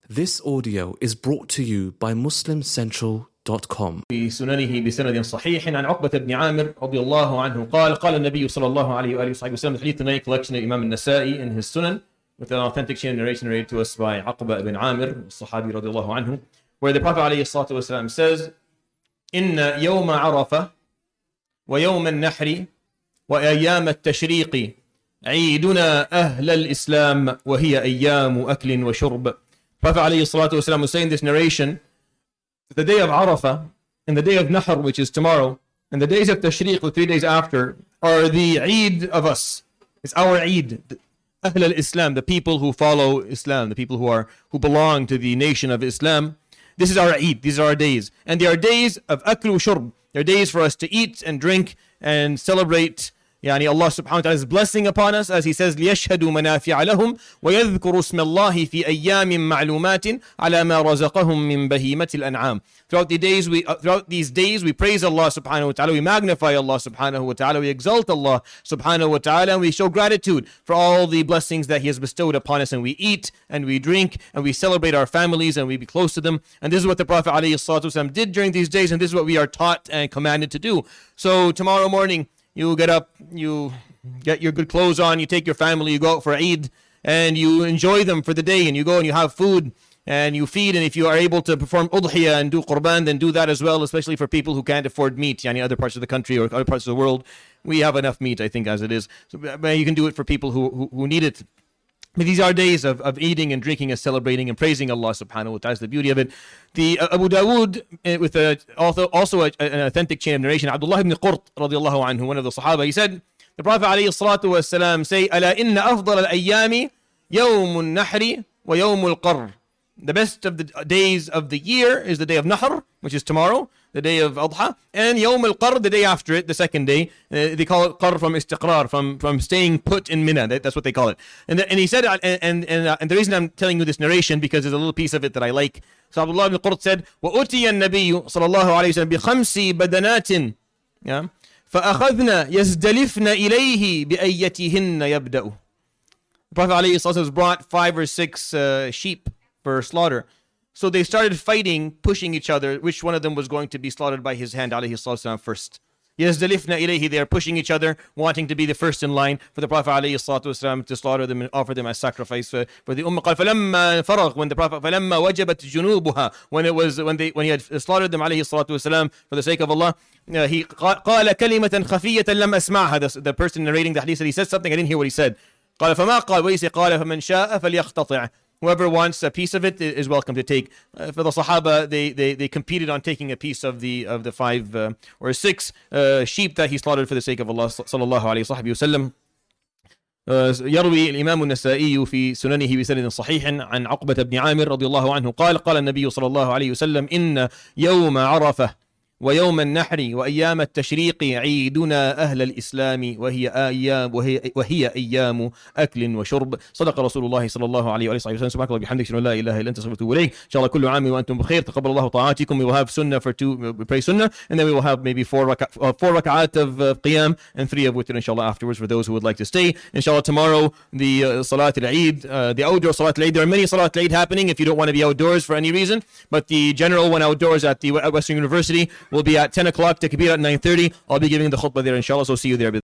This audio is brought to you by MuslimCentral.com. في سننه بسند صحيح عن عقبة بن عامر رضي الله عنه قال النبي صلى الله عليه وآله وصحبه وسلم. The hadith tonight, collection of Imam al-Nasa'i in his Sunan, with an authentic chain of narration narrated to us by Aqba ibn Amir, Sahabi رضي الله عنه, where the Prophet عليه الصلاة والسلام says, إن يوم عرفة ويوم النحر وأيام التشريق عيدنا أهل الإسلام وهي أيام أكل وشرب. Prophet عليه الصلاة والسلام was saying this narration, the day of Arafah and the day of Nahr, which is tomorrow, and the days of Tashriq, the 3 days after, are the Eid of us. It's our Eid. Ahl al-Islam, the people who follow Islam, the people who belong to the nation of Islam. This is our Eid. These are our days. And they are days of akl wa shurb. They're days for us to eat and drink and celebrate Allah subhanahu wa ta'ala's blessing upon us, as he says, لِيَشْهَدُوا مَنَافِعَ لَهُمْ وَيَذْكُرُوا اسْمَ اللَّهِ فِي أَيَّامٍ مَعْلُومَاتٍ عَلَى مَا رَزَقَهُم مِّن بَهِيمَةِ الْأَنْعَامِ. Throughout these days, we praise Allah subhanahu wa ta'ala, we magnify Allah subhanahu wa ta'ala, we exalt Allah subhanahu wa ta'ala, and we show gratitude for all the blessings that He has bestowed upon us, and we eat and we drink and we celebrate our families and we be close to them. And this is what the Prophet ﷺ did during these days, and this is what we are taught and commanded to do. So tomorrow morning, you get up, you get your good clothes on, you take your family, you go out for Eid, and you enjoy them for the day, and you go and you have food, and you feed, and if you are able to perform udhiyah and do qurban, then do that as well, especially for people who can't afford meat, other parts of the country or other parts of the world. We have enough meat, I think, as it is. So you can do it for people who need it. But these are days of eating and drinking and celebrating and praising Allah subhanahu wa ta'ala. That's the beauty of it. The Abu Dawood, with also an authentic chain of narration, Abdullah ibn Qurt radiallahu anhu, one of the Sahaba, he said, the Prophet alayhi salatu was salam say, أَلَا إِنَّ أَفْضَلَ الْأَيَّامِ يَوْمُ النَّحْرِ وَيَوْمُ الْقَرِّ. The best of the days of the year is the day of Nahr, which is tomorrow, the day of Adha, and Yawm al-Qarr, the day after it, the second day. They call it Qarr from istiqrar, from staying put in Mina. That's what they call it. And he said, and the reason I'm telling you this narration, because there's a little piece of it that I like. So Abdullah ibn Qurt said, وَأُتِيَ النَّبِيُّ صلى الله عليه وسلم بِخَمْسِ بَدَنَاتٍ فَأَخَذْنَا يَزْدَلِفْنَ إِلَيْهِ بِأَيَّتِهِنَّ يَبْدَأُ. The Prophet ﷺ was brought 5 or 6 sheep for slaughter. So they started fighting, pushing each other, which one of them was going to be slaughtered by his hand, alayhi salatu first. Yazdalifna ilayhi, they are pushing each other, wanting to be the first in line for the Prophet alayhi salatu to slaughter them and offer them as sacrifice for the ummah. فَلَمَّا فَرَغْ, when the Prophet, فَلَمَّا وَجَبَتْ جُنُوبُهَا, when he had slaughtered them alayhi salatu for the sake of Allah, he قَالَ كَلِمَةً خَفِيَّةً لَمْ أَسْمَعْهَا. The person narrating the hadith said, he said something, I didn't hear what he said. قَالَ فَمَا قَالَ, what he said? قَالَ فَمَنْ شَاءَ فَلْيَخْتَطِعْ. Whoever wants a piece of it is welcome to take. For the Sahaba, they competed on taking a piece of the 5 or 6 sheep that he slaughtered for the sake of Allah sallallahu alayhi wa sallam. يروي الإمام النسائي في سننه بسند صحيح عن عقبة بن عامر رضي الله عنه قال النبي صلى الله عليه وسلم إن يوم عرفة ويوم النحر وأيام التشريق عيدنا أهل الإسلام وهي أيام أكل وشرب. صدق رسول الله صلى الله عليه وسلم. سبحانك اللهم وبحمدك أشهد أن لا إله إلا أنت أستغفرك وأتوب إليك. إن شاء الله كل عام وأنتم بخير. تقبل الله طاعاتكم. We will have sunnah for 2, we pray sunnah, and then we will have maybe 4 rak'at of qiyam and 3 of witr inshallah afterwards for those who would like to stay. Inshallah tomorrow the Salat al-Eid, the outdoor Salat al-Eid. There are many Salat al-Eid happening if you don't want to be outdoors for any reason, but the general one outdoors at Western University will be at 10 o'clock, takbir at 9:30. I'll be giving the khutbah there inshallah, so see you there.